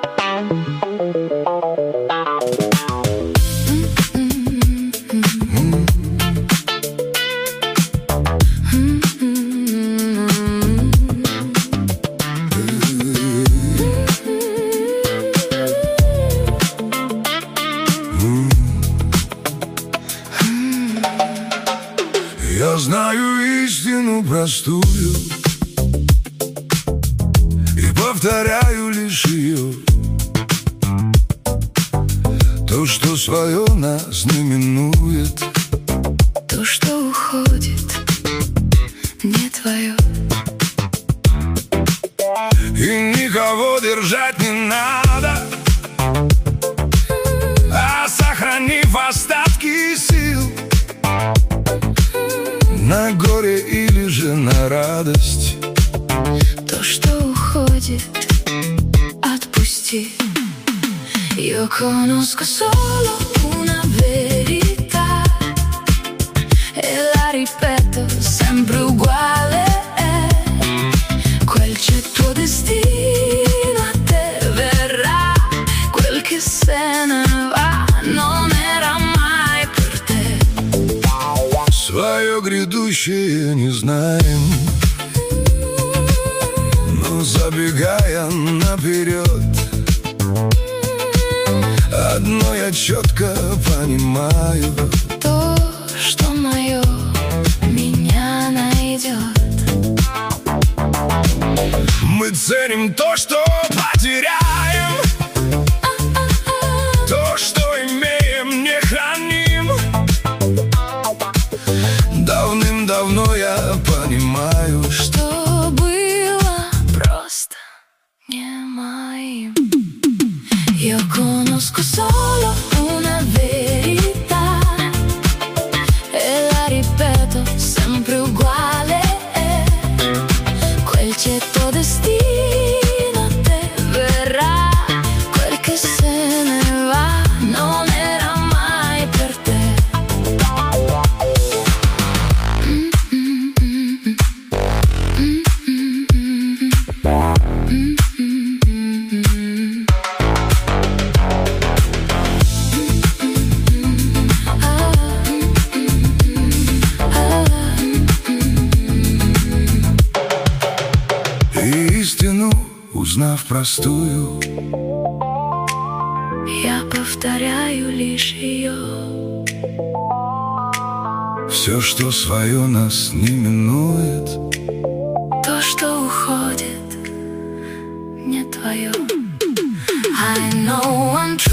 Я знаю истину простую и повторяю лишь ее. То, что свое нас не минует, то, что уходит, не твое. И никого держать не надо, а сохранив остатки сил на горе или же на радость. То, что уходит, отпусти. Io conosco solo una verità e la ripeto sempre uguale. Quel c'è tuo destino, a te verrà. Quel che se ne va non era mai per te. Свое грядущее не знаем, но забегая наперед, одно я четко понимаю: то, что мое, меня найдет. мы ценим то, что потеряем, то, что имеем, не храним. Давным-давно я понимаю, Что было просто не моим. Io conosco solo una verità e la ripeto sempre uguale. Quel c'è tuo destino, a te verrà. Quel che se ne va non era mai per te. истину узнав простую, Я повторяю лишь ее. все, что свое нас не минует, То, что уходит, не твое. I know I'm true.